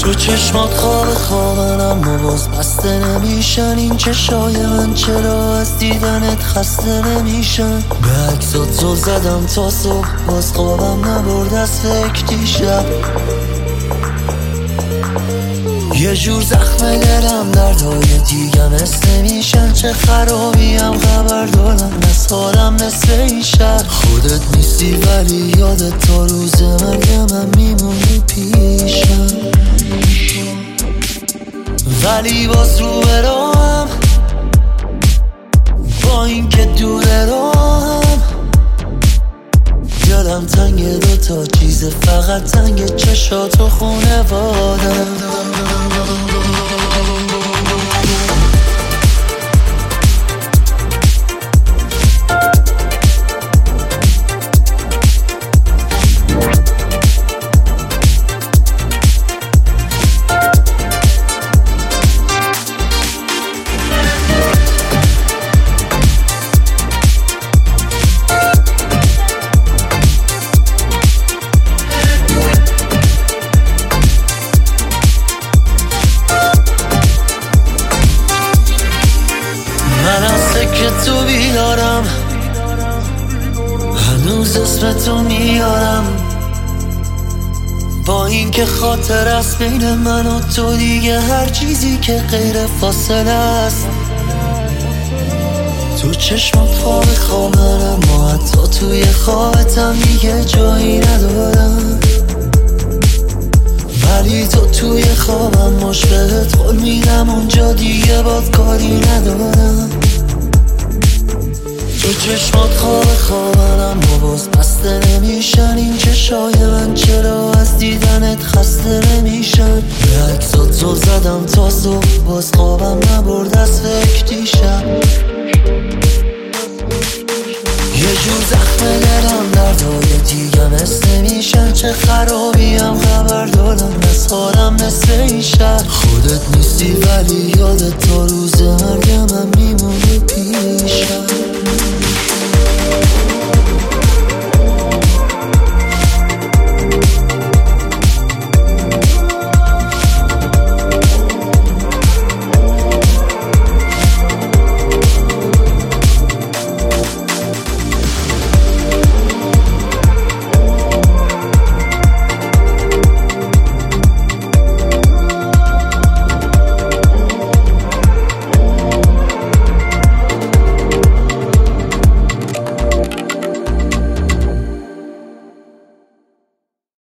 تو چشمات خوابن اما باز بسته نمیشن. این چشای من چرا از دیدنت خسته نمیشن؟ به عکسات زل زدم تا صبح باز خوابم نبرد از فکر دیشب. یه جور زخم دلم دردهای دیگه مثل نمیشن. چه خرابیم خبر دارم از حالم مثل این شهر. خودت نیستی ولی یادت تا روز مرگ من میمونی پیشم. ولی باز رو برام با این که دور راهم. دلم تنگ دوتا چیزه فقط تنگ چشات و خونوادم. که تو بیدارم هنوز اسمتو میارم. با این که خاطر است بین من و تو دیگه هر چیزی که غیر فاصله است. تو چشمات خوابن اما حتی توی خوابتم دیگه جایی ندارم. ولی تو توی خوابم مشبهت قول میدم اونجا دیگه باد کاری ندارم. تو چشمات خوابن اما باز بسته نمیشن. این چشای من چرا از دیدنت خسته نمیشن؟ به عکسات زل زدم تا صبح باز خوابم نبرد از فکر دیشب. یه جور زخم دلم دردهای دیگه مثل نمیشن. چه خرابیم خبر دارم از حالم مثل این شهر. خودت نیستی ولی یادت